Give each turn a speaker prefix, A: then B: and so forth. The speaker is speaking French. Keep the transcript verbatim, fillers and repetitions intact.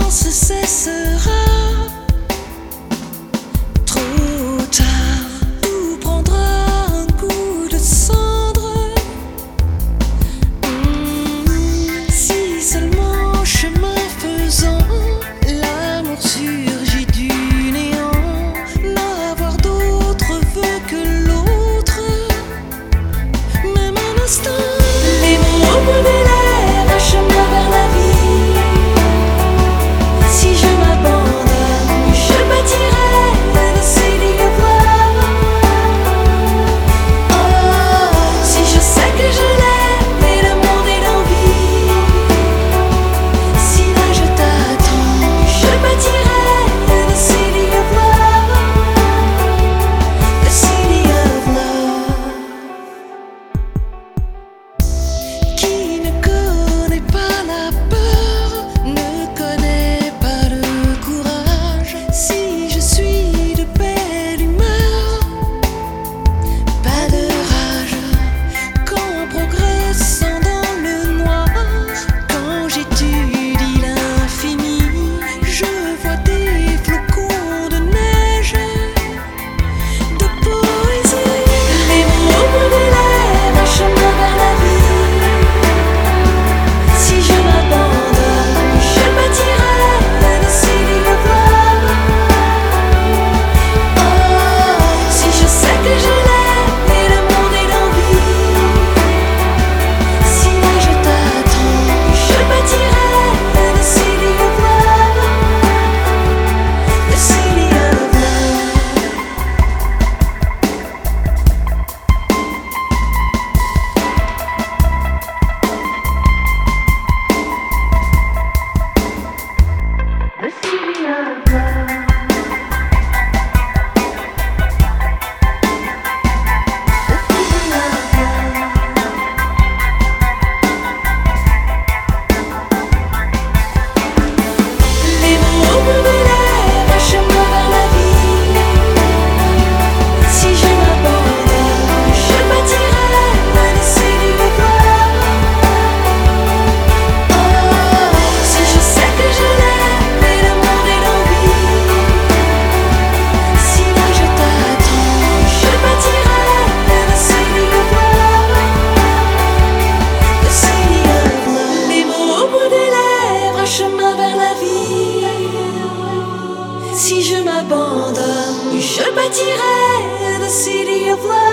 A: silence cessera. Trop tard, tout prendra un coup de cendre. Mmh, si seulement chemin faisant, l'amour surgit du néant, n'avoir d'autre vœu que l'autre. Même un instant, les mots au bout des lèvres, un chemin vers la vie. Si je m'abandonne, je bâtirai de ces lignes voix. Oh, si je sais que je l'aime et le monde est d'envie. Si là je t'attends, je bâtirai de ces lignes voix. The city of love. Qui ne connaît pas la peur ne connaît pas le courage. Si je suis de belle humeur, pas de rage. Qu'en progressant dans le noir, quand j'étudie l'infini, je vois des flocons de neige, de poésie. Les mots au bout des lèvres, un chemin vers la vie. Si je m'abandonne, je bâtirai de ces lignes voix. Oh, si je sais que je l'aime et le monde est d'envie. Si là je t'attends, je bâtirai de ces lignes voix. The city of love. The city of love. Les mots au bout des lèvres, un chemin vers la vie. Si je m'abandonne, je bâtirai de ces lignes voix. Oh, si je sais que je l'aime et le monde est d'envie. Si là je t'attends, je bâtirai de ces lignes voix. The city of love. Les mots au bout des lèvres, un chemin vers la vie. Si je m'abandonne, je bâtirai the city of love.